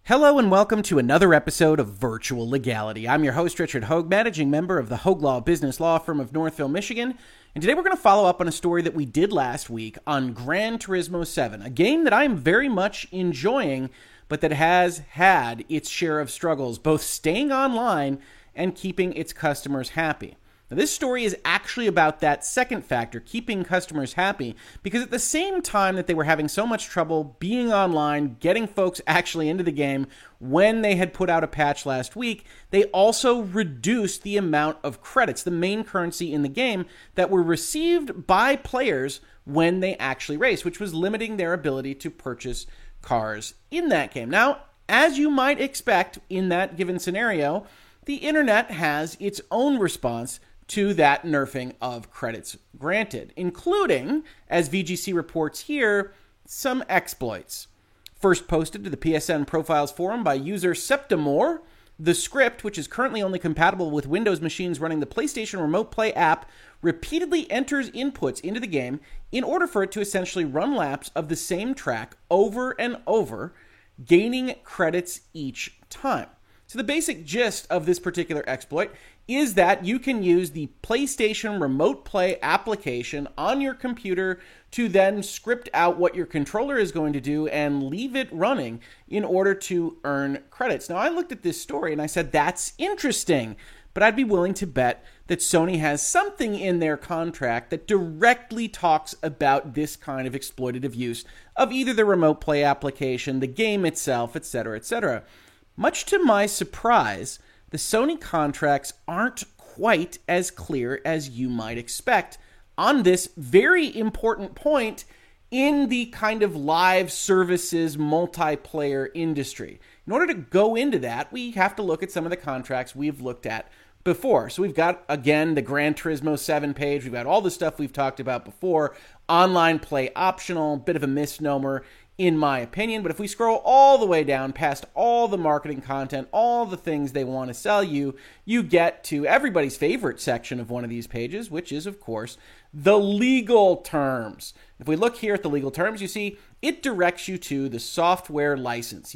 Hello and welcome to another episode of Virtual Legality. I'm your host, Richard Hogue, managing member of the Hogue Law business law firm of Northville, Michigan. And today we're going to follow up on a story that we did last week on Gran Turismo 7, a game that I am very much enjoying, but that has had its share of struggles, both staying online and keeping its customers happy. Now, this story is actually about that second factor, keeping customers happy, because at the same time that they were having so much trouble being online, getting folks actually into the game when they had put out a patch last week, they also reduced the amount of credits, the main currency in the game, that were received by players when they actually race, which was limiting their ability to purchase cars in that game. Now, as you might expect in that given scenario, the internet has its own response to that nerfing of credits granted, including, as VGC reports here, some exploits. First posted to the PSN Profiles forum by user Septimore, the script, which is currently only compatible with Windows machines running the PlayStation Remote Play app, repeatedly enters inputs into the game in order for it to essentially run laps of the same track over and over, gaining credits each time. So the basic gist of this particular exploit is that you can use the PlayStation Remote Play application on your computer to then script out what your controller is going to do and leave it running in order to earn credits. Now, I looked at this story and I said, that's interesting, but I'd be willing to bet that Sony has something in their contract that directly talks about this kind of exploitative use of either the Remote Play application, the game itself, etc., etc. Much to my surprise, the Sony contracts aren't quite as clear as you might expect on this very important point in the kind of live services multiplayer industry. In order to go into that, we have to look at some of the contracts we've looked at before. So we've got, again, the Gran Turismo 7 page. We've got all the stuff we've talked about before. Online play optional, bit of a misnomer in my opinion, but if we scroll all the way down past all the marketing content, all the things they want to sell you, you get to everybody's favorite section of one of these pages, which is, of course, the legal terms. If we look here at the legal terms, you see it directs you to the software license,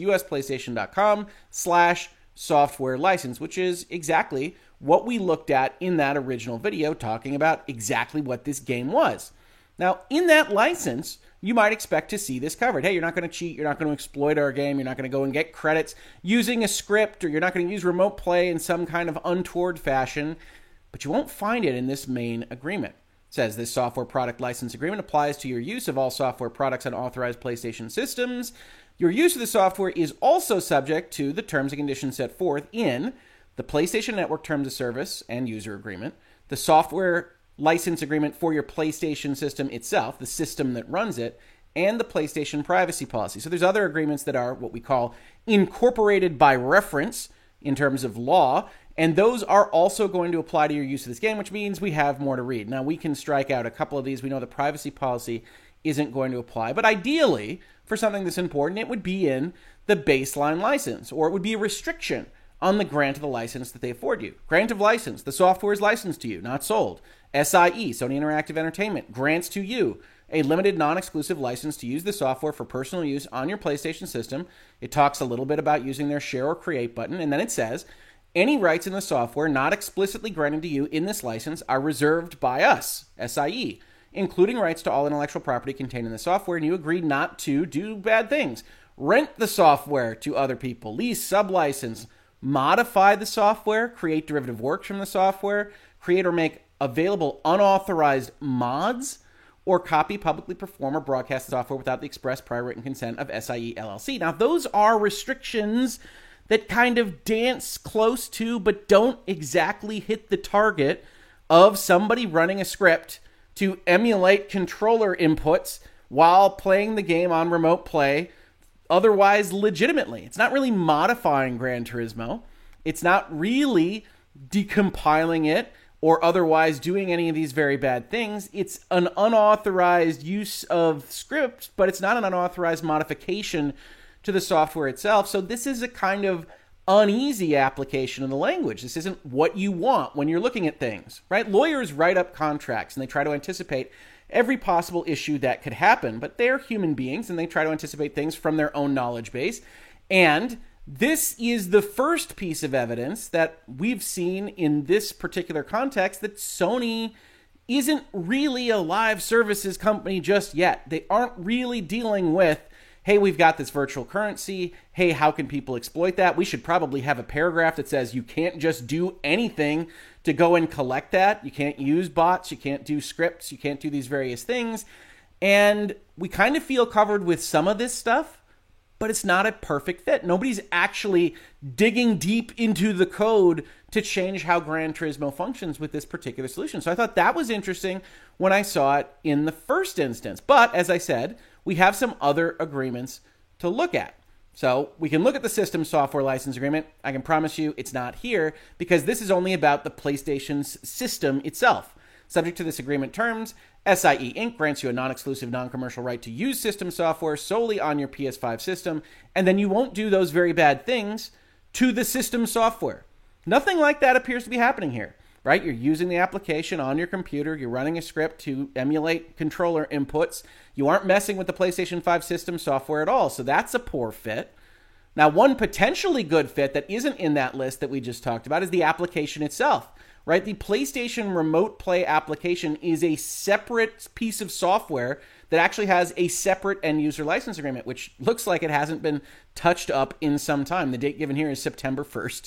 usplaystation.com/software license, which is exactly what we looked at in that original video talking about exactly what this game was. Now, in that license, you might expect to see this covered. Hey, you're not going to cheat. You're not going to exploit our game. You're not going to go and get credits using a script, or you're not going to use remote play in some kind of untoward fashion. But you won't find it in this main agreement. It says this software product license agreement applies to your use of all software products on authorized PlayStation systems. Your use of the software is also subject to the terms and conditions set forth in the PlayStation Network Terms of Service and User Agreement, the software license agreement for your PlayStation system itself, the system that runs it, and the PlayStation privacy policy. So there's other agreements that are what we call incorporated by reference in terms of law, and those are also going to apply to your use of this game, which means we have more to read. Now, we can strike out a couple of these. We know the privacy policy isn't going to apply, but ideally, for something that's important, it would be in the baseline license, or it would be a restriction on the grant of the license that they afford you. Grant of license, the software is licensed to you, not sold. SIE, Sony Interactive Entertainment, grants to you a limited non-exclusive license to use the software for personal use on your PlayStation system. It talks a little bit about using their share or create button, and then it says, any rights in the software not explicitly granted to you in this license are reserved by us, SIE, including rights to all intellectual property contained in the software, and you agree not to do bad things. Rent the software to other people, lease, sublicense, modify the software, create derivative works from the software, create or make available unauthorized mods, or copy, publicly perform, or broadcast the software without the express prior written consent of SIE LLC. Now, those are restrictions that kind of dance close to, but don't exactly hit the target of somebody running a script to emulate controller inputs while playing the game on remote play, otherwise legitimately. It's not really modifying Gran Turismo. It's not really decompiling it or otherwise doing any of these very bad things. It's an unauthorized use of scripts, but it's not an unauthorized modification to the software itself. So this is a kind of uneasy application of the language. This isn't what you want when you're looking at things, right? Lawyers write up contracts and they try to anticipate every possible issue that could happen, but they're human beings and they try to anticipate things from their own knowledge base. And This is the first piece of evidence that we've seen in this particular context that Sony isn't really a live services company just yet. They aren't really dealing with, hey, we've got this virtual currency. Hey, how can people exploit that? We should probably have a paragraph that says you can't just do anything to go and collect that. You can't use bots. You can't do scripts. You can't do these various things. And we kind of feel covered with some of this stuff, but it's not a perfect fit. Nobody's actually digging deep into the code to change how Gran Turismo functions with this particular solution. So I thought that was interesting when I saw it in the first instance. But as I said, we have some other agreements to look at. So we can look at the system software license agreement. I can promise you it's not here because this is only about the PlayStation's system itself. Subject to this agreement terms, SIE Inc. grants you a non-exclusive, non-commercial right to use system software solely on your PS5 system, and then you won't do those very bad things to the system software. Nothing like that appears to be happening here, right? You're using the application on your computer, you're running a script to emulate controller inputs, you aren't messing with the PlayStation 5 system software at all, so that's a poor fit. Now, one potentially good fit that isn't in that list that we just talked about is the application itself. Right? The PlayStation Remote Play application is a separate piece of software that actually has a separate end user license agreement, which looks like it hasn't been touched up in some time. The date given here is September 1st,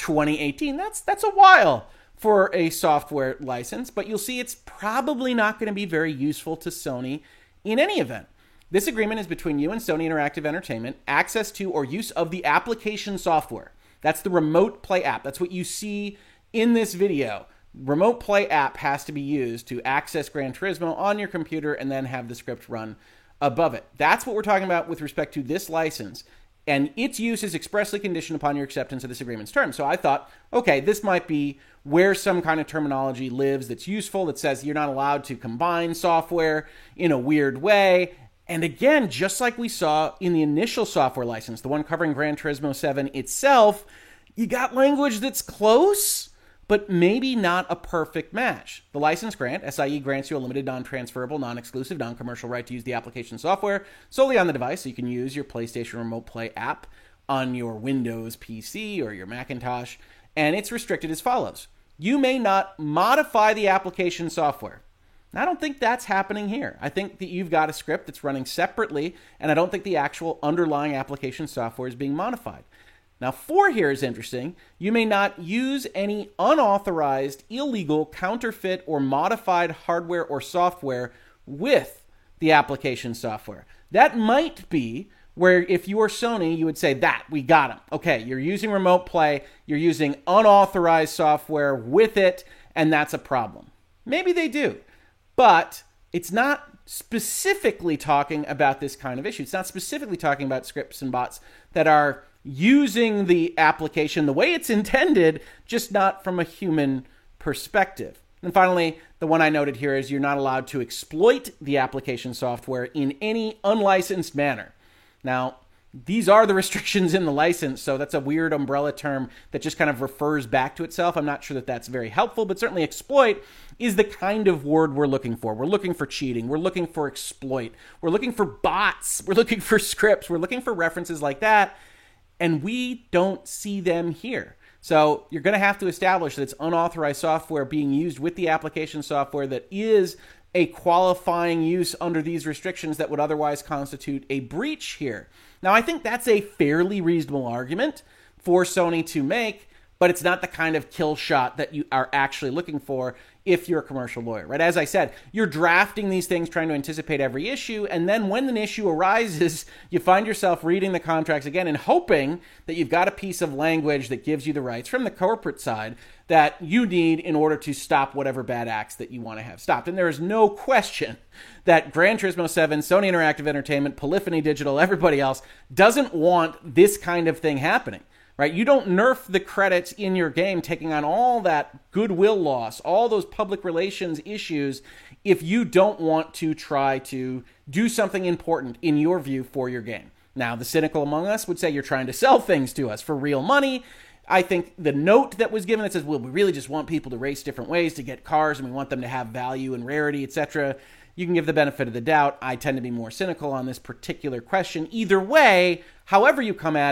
2018. That's a while for a software license, but you'll see it's probably not going to be very useful to Sony in any event. This agreement is between you and Sony Interactive Entertainment, access to or use of the application software. That's the Remote Play app. That's what you see in this video. Remote Play app has to be used to access Gran Turismo on your computer and then have the script run above it. That's what we're talking about with respect to this license, and its use is expressly conditioned upon your acceptance of this agreement's terms. So I thought, okay, this might be where some kind of terminology lives that's useful, that says you're not allowed to combine software in a weird way. And again, just like we saw in the initial software license, the one covering Gran Turismo 7 itself, you got language that's close, but maybe not a perfect match. The license grant, SIE grants you a limited, non-transferable, non-exclusive, non-commercial right to use the application software solely on the device, so you can use your PlayStation Remote Play app on your Windows PC or your Macintosh, and it's restricted as follows. You may not modify the application software. I don't think that's happening here. I think that you've got a script that's running separately, and I don't think the actual underlying application software is being modified. Now, 4 here is interesting. You may not use any unauthorized, illegal, counterfeit, or modified hardware or software with the application software. That might be where if you were Sony, you would say that, we got them. Okay, you're using Remote Play, you're using unauthorized software with it, and that's a problem. Maybe they do, but it's not specifically talking about this kind of issue. It's not specifically talking about scripts and bots that are using the application the way it's intended, just not from a human perspective. And finally, the one I noted here is you're not allowed to exploit the application software in any unlicensed manner. Now, these are the restrictions in the license, so that's a weird umbrella term that just kind of refers back to itself. I'm not sure that that's very helpful, but certainly exploit is the kind of word we're looking for. We're looking for cheating. We're looking for exploit. We're looking for bots. We're looking for scripts. We're looking for references like that. And we don't see them here. So you're going to have to establish that it's unauthorized software being used with the application software that is a qualifying use under these restrictions that would otherwise constitute a breach here. Now, I think that's a fairly reasonable argument for Sony to make, but it's not the kind of kill shot that you are actually looking for if you're a commercial lawyer, right? As I said, you're drafting these things trying to anticipate every issue, and then when an issue arises, you find yourself reading the contracts again and hoping that you've got a piece of language that gives you the rights from the corporate side that you need in order to stop whatever bad acts that you want to have stopped. And there is no question that Gran Turismo 7, Sony Interactive Entertainment, Polyphony Digital, everybody else doesn't want this kind of thing happening. Right? You don't nerf the credits in your game taking on all that goodwill loss, all those public relations issues, if you don't want to try to do something important in your view for your game. Now, the cynical among us would say you're trying to sell things to us for real money. I think the note that was given that says, well, we really just want people to race different ways to get cars and we want them to have value and rarity, etc. You can give the benefit of the doubt. I tend to be more cynical on this particular question. Either way, however you come at it,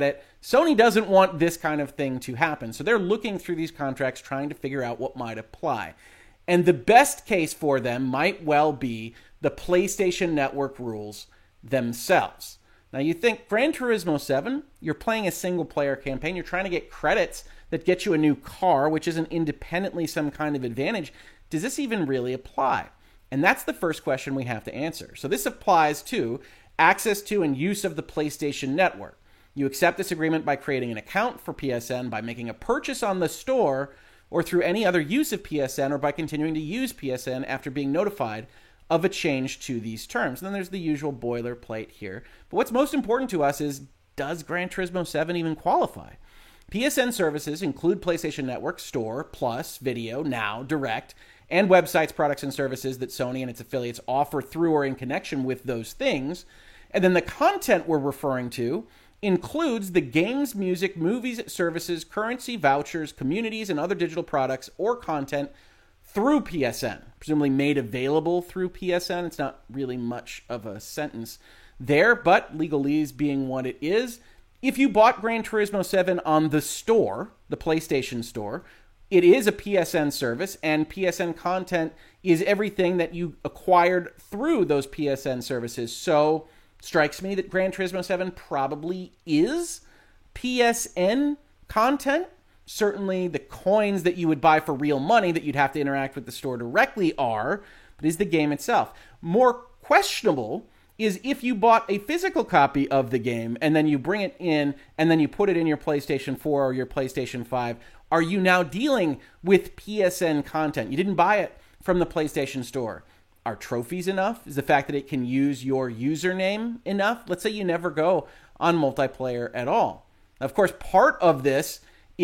Sony doesn't want this kind of thing to happen. So they're looking through these contracts, trying to figure out what might apply. And the best case for them might well be the PlayStation Network rules themselves. Now, you think Gran Turismo 7, you're playing a single-player campaign. You're trying to get credits that get you a new car, which isn't independently some kind of advantage. Does this even really apply? And that's the first question we have to answer. So this applies to access to and use of the PlayStation Network. You accept this agreement by creating an account for PSN, by making a purchase on the store, or through any other use of PSN, or by continuing to use PSN after being notified of a change to these terms. And then there's the usual boilerplate here. But what's most important to us is, does Gran Turismo 7 even qualify? PSN services include PlayStation Network, Store, Plus, Video, Now, Direct, and websites, products, and services that Sony and its affiliates offer through or in connection with those things. And then the content we're referring to includes the games, music, movies, services, currency, vouchers, communities, and other digital products or content through PSN, presumably made available through PSN. It's not really much of a sentence there, but legalese being what it is. If you bought Gran Turismo 7 on the store, the PlayStation Store, it is a PSN service, and PSN content is everything that you acquired through those PSN services. So, strikes me that Gran Turismo 7 probably is PSN content. Certainly the coins that you would buy for real money that you'd have to interact with the store directly are, but is the game itself. More questionable is if you bought a physical copy of the game and then you bring it in and then you put it in your PlayStation 4 or your PlayStation 5, are you now dealing with PSN content? You didn't buy it from the PlayStation Store. Are trophies enough? Is the fact that it can use your username enough? Let's say you never go on multiplayer at all. Now, of course, part of this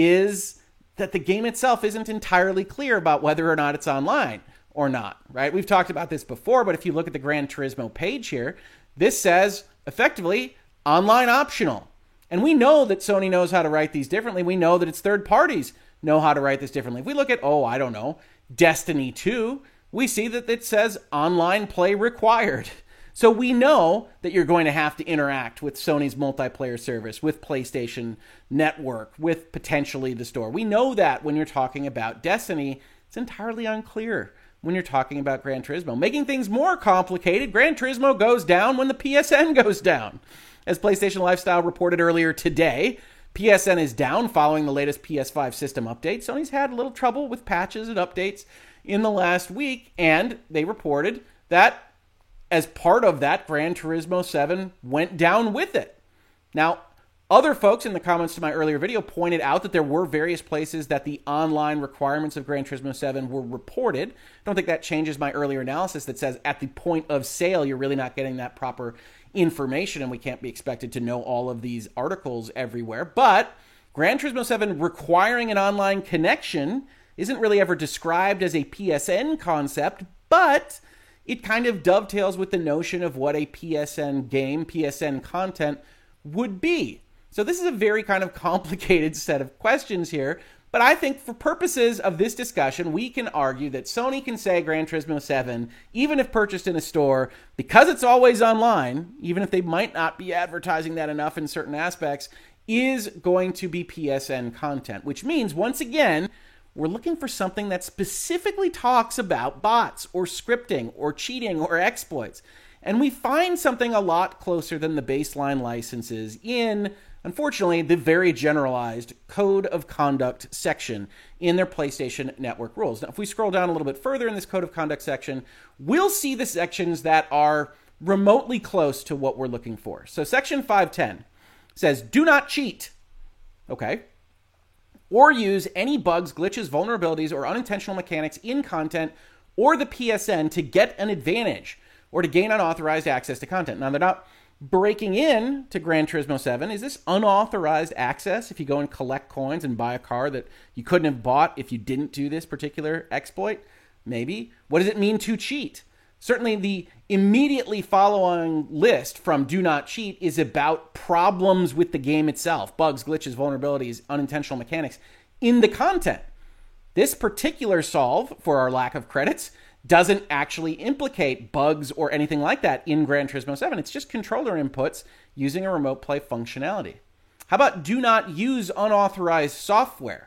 is that the game itself isn't entirely clear about whether or not it's online or not, right? We've talked about this before, but if you look at the Gran Turismo page here, this says effectively online optional. And we know that Sony knows how to write these differently. We know that its third parties know how to write this differently. If we look at, Destiny 2, we see that it says online play required. So we know that you're going to have to interact with Sony's multiplayer service, with PlayStation Network, with potentially the store. We know that when you're talking about Destiny. It's entirely unclear when you're talking about Gran Turismo. Making things more complicated, Gran Turismo goes down when the PSN goes down. As PlayStation Lifestyle reported earlier today, PSN is down following the latest PS5 system update. Sony's had a little trouble with patches and updates in the last week, and they reported that as part of that, Gran Turismo 7 went down with it. Now, other folks in the comments to my earlier video pointed out that there were various places that the online requirements of Gran Turismo 7 were reported. I don't think that changes my earlier analysis that says at the point of sale, you're really not getting that proper information, and we can't be expected to know all of these articles everywhere. But Gran Turismo 7 requiring an online connection isn't really ever described as a PSN concept, but it kind of dovetails with the notion of what a PSN game, PSN content would be. So this is a very kind of complicated set of questions here, but I think for purposes of this discussion, we can argue that Sony can say Gran Turismo 7, even if purchased in a store, because it's always online, even if they might not be advertising that enough in certain aspects, is going to be PSN content, which means, once again, we're looking for something that specifically talks about bots or scripting or cheating or exploits. And we find something a lot closer than the baseline licenses in, unfortunately, the very generalized Code of Conduct section in their PlayStation Network rules. Now, if we scroll down a little bit further in this Code of Conduct section, we'll see the sections that are remotely close to what we're looking for. So section 510 says, do not cheat. Okay. Or use any bugs, glitches, vulnerabilities, or unintentional mechanics in content or the PSN to get an advantage or to gain unauthorized access to content. Now, they're not breaking in to Gran Turismo 7. Is this unauthorized access if you go and collect coins and buy a car that you couldn't have bought if you didn't do this particular exploit? Maybe. What does it mean to cheat? Certainly the immediately following list from do not cheat is about problems with the game itself, bugs, glitches, vulnerabilities, unintentional mechanics in the content. This particular solve for our lack of credits doesn't actually implicate bugs or anything like that in Gran Turismo 7. It's just controller inputs using a remote play functionality. How about do not use unauthorized software?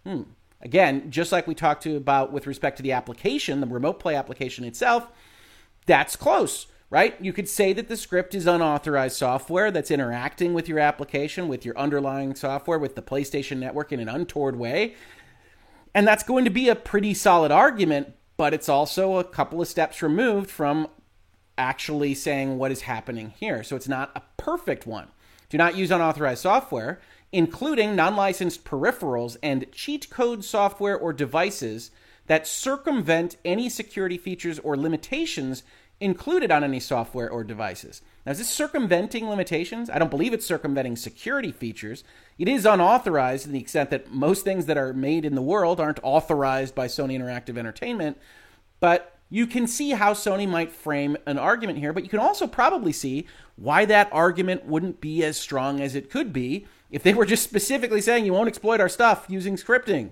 Again, just like we talked about with respect to the application, the remote play application itself, that's close, right? You could say that the script is unauthorized software that's interacting with your application, with your underlying software, with the PlayStation Network in an untoward way. And that's going to be a pretty solid argument, but it's also a couple of steps removed from actually saying what is happening here. So it's not a perfect one. Do not use unauthorized software, including non-licensed peripherals and cheat code software or devices that circumvent any security features or limitations included on any software or devices. Now, is this circumventing limitations? I don't believe it's circumventing security features. It is unauthorized to the extent that most things that are made in the world aren't authorized by Sony Interactive Entertainment. But you can see how Sony might frame an argument here, but you can also probably see why that argument wouldn't be as strong as it could be if they were just specifically saying you won't exploit our stuff using scripting.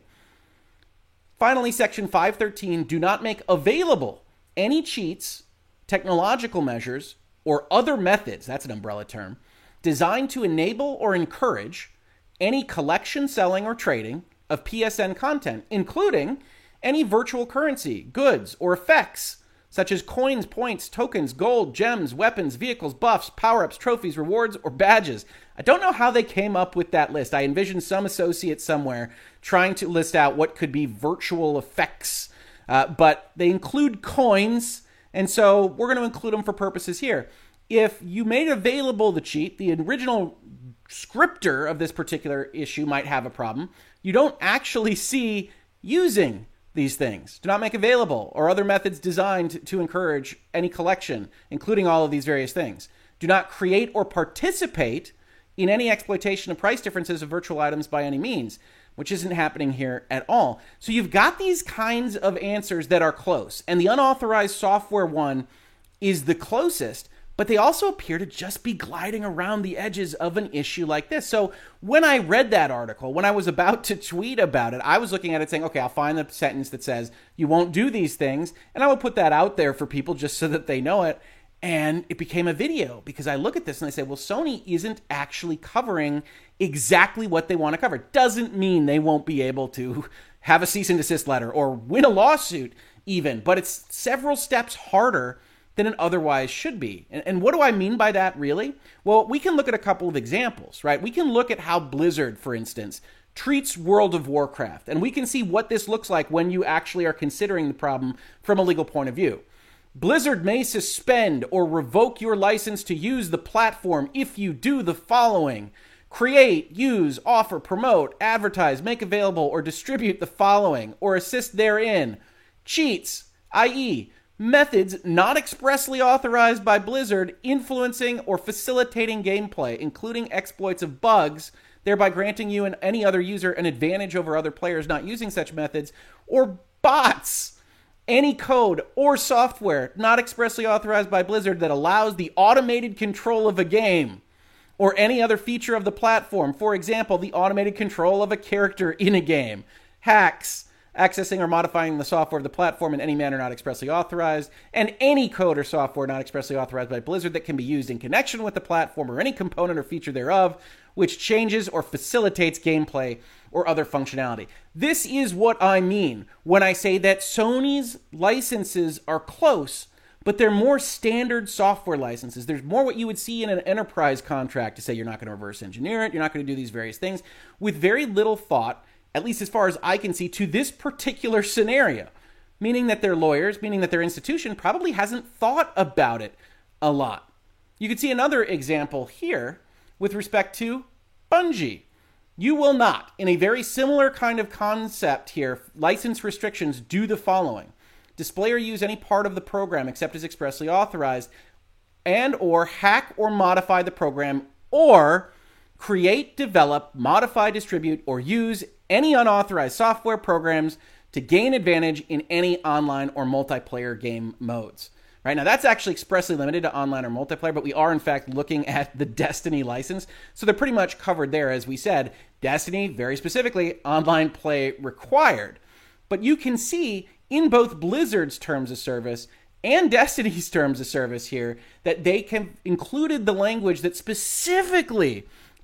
Finally, Section 513, do not make available any cheats, technological measures, or other methods, that's an umbrella term, designed to enable or encourage any collection, selling, or trading of PSN content, including any virtual currency, goods, or effects, such as coins, points, tokens, gold, gems, weapons, vehicles, buffs, power-ups, trophies, rewards, or badges. I don't know how they came up with that list. I envision some associate somewhere trying to list out what could be virtual effects, but they include coins, and so we're going to include them for purposes here. If you made available the cheat, the original scripter of this particular issue might have a problem. You don't actually see using these things. Do not make available or other methods designed to encourage any collection, including all of these various things. Do not create or participate in any exploitation of price differences of virtual items by any means, which isn't happening here at all. So you've got these kinds of answers that are close, and the unauthorized software one is the closest, but they also appear to just be gliding around the edges of an issue like this. So when I read that article, when I was about to tweet about it, I was looking at it saying, okay, I'll find the sentence that says, you won't do these things, and I will put that out there for people just so that they know it. And it became a video because I look at this and I say, well, Sony isn't actually covering exactly what they want to cover. Doesn't mean they won't be able to have a cease and desist letter or win a lawsuit even, but it's several steps harder than it otherwise should be. And what do I mean by that, really? Well, we can look at a couple of examples, right? We can look at how Blizzard, for instance, treats World of Warcraft, and we can see what this looks like when you actually are considering the problem from a legal point of view. Blizzard may suspend or revoke your license to use the platform if you do the following: create, use, offer, promote, advertise, make available, or distribute the following, or assist therein. Cheats, i.e., methods not expressly authorized by Blizzard influencing or facilitating gameplay, including exploits of bugs, thereby granting you and any other user an advantage over other players not using such methods, or bots. Any code or software not expressly authorized by Blizzard that allows the automated control of a game or any other feature of the platform. For example, the automated control of a character in a game. Hacks, accessing or modifying the software of the platform in any manner not expressly authorized, and any code or software not expressly authorized by Blizzard that can be used in connection with the platform or any component or feature thereof, which changes or facilitates gameplay or other functionality. This is what I mean when I say that Sony's licenses are close, but they're more standard software licenses. There's more what you would see in an enterprise contract to say you're not going to reverse engineer it, you're not going to do these various things, with very little thought, at least as far as I can see, to this particular scenario, meaning that their lawyers, meaning that their institution probably hasn't thought about it a lot. You can see another example here with respect to Bungie. You will not, in a very similar kind of concept here, license restrictions do the following: display or use any part of the program except as expressly authorized, and or hack or modify the program, or create, develop, modify, distribute, or use any unauthorized software programs to gain advantage in any online or multiplayer game modes. Right now, that's actually expressly limited to online or multiplayer, but we are in fact looking at the Destiny license. So they're pretty much covered there. As we said, Destiny, very specifically, online play required. But you can see in both Blizzard's terms of service and Destiny's terms of service here that they can included the language that specifically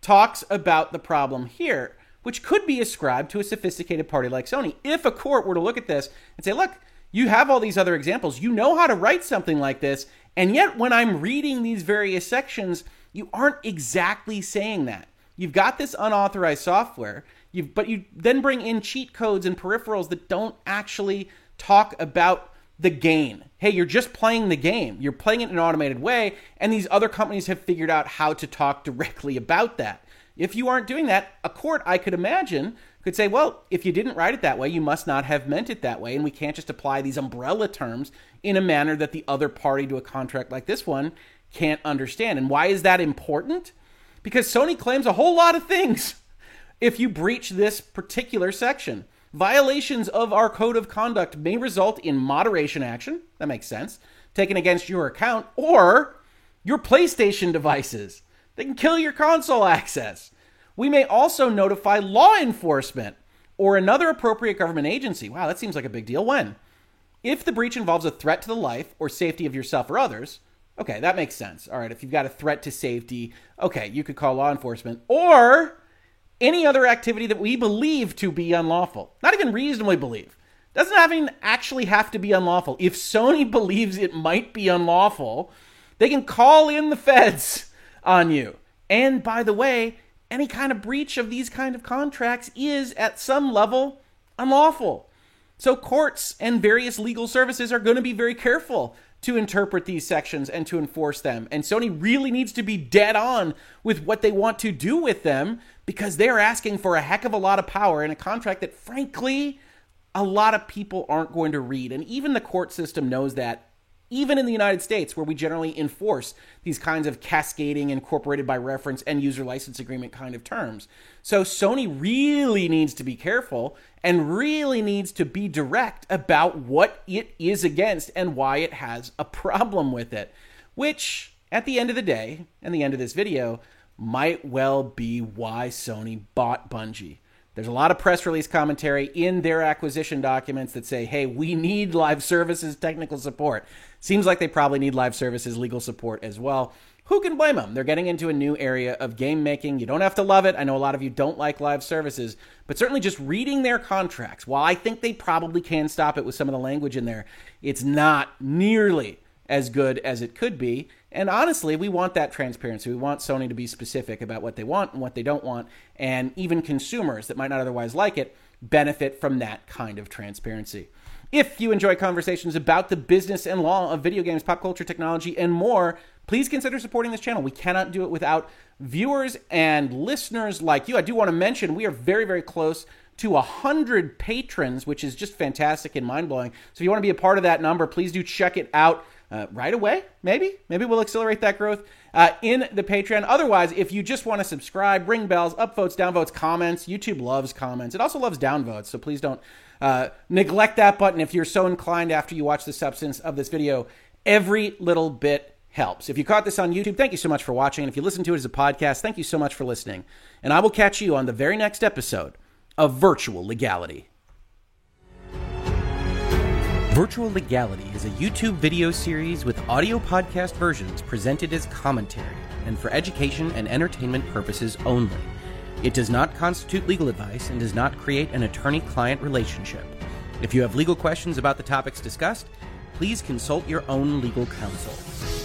talks about the problem here, which could be ascribed to a sophisticated party like Sony. If a court were to look at this and say, look, you have all these other examples, you know how to write something like this, and yet when I'm reading these various sections, you aren't exactly saying that. You've got this unauthorized software, but you then bring in cheat codes and peripherals that don't actually talk about the gain. Hey, you're just playing the game. You're playing it in an automated way, and these other companies have figured out how to talk directly about that. If you aren't doing that, a court, I could imagine, could say, well, if you didn't write it that way, you must not have meant it that way, and we can't just apply these umbrella terms in a manner that the other party to a contract like this one can't understand. And why is that important? Because Sony claims a whole lot of things if you breach this particular section. Violations of our code of conduct may result in moderation action, that makes sense, taken against your account or your PlayStation devices. They can kill your console access. We may also notify law enforcement or another appropriate government agency. Wow, that seems like a big deal. When? If the breach involves a threat to the life or safety of yourself or others, okay, that makes sense. All right, if you've got a threat to safety, okay, you could call law enforcement, or any other activity that we believe to be unlawful. Not even reasonably believe. Doesn't even actually have to be unlawful. If Sony believes it might be unlawful, they can call in the feds on you. And by the way, any kind of breach of these kind of contracts is at some level unlawful. So courts and various legal services are going to be very careful to interpret these sections and to enforce them. And Sony really needs to be dead on with what they want to do with them, because they're asking for a heck of a lot of power in a contract that, frankly, a lot of people aren't going to read. And even the court system knows that, even in the United States, where we generally enforce these kinds of cascading, incorporated by reference, and user license agreement kind of terms. So Sony really needs to be careful and really needs to be direct about what it is against and why it has a problem with it, which, at the end of the day, and the end of this video, might well be why Sony bought Bungie. There's a lot of press release commentary in their acquisition documents that say, hey, we need live services technical support. Seems like they probably need live services legal support as well. Who can blame them? They're getting into a new area of game making. You don't have to love it. I know a lot of you don't like live services, but certainly just reading their contracts, while I think they probably can stop it with some of the language in there, it's not nearly as good as it could be. And honestly, we want that transparency. We want Sony to be specific about what they want and what they don't want. And even consumers that might not otherwise like it benefit from that kind of transparency. If you enjoy conversations about the business and law of video games, pop culture, technology, and more, please consider supporting this channel. We cannot do it without viewers and listeners like you. I do want to mention we are very, very close to 100 patrons, which is just fantastic and mind-blowing. So if you want to be a part of that number, please do check it out. Right away, maybe we'll accelerate that growth in the Patreon. Otherwise, if you just want to subscribe, ring bells, upvotes, downvotes, comments, YouTube loves comments. It also loves downvotes, so please don't neglect that button if you're so inclined after you watch the substance of this video. Every little bit helps. If you caught this on YouTube, thank you so much for watching. And if you listen to it as a podcast, thank you so much for listening. And I will catch you on the very next episode of Virtual Legality. Virtual Legality is a YouTube video series with audio podcast versions presented as commentary and for education and entertainment purposes only. It does not constitute legal advice and does not create an attorney-client relationship. If you have legal questions about the topics discussed, please consult your own legal counsel.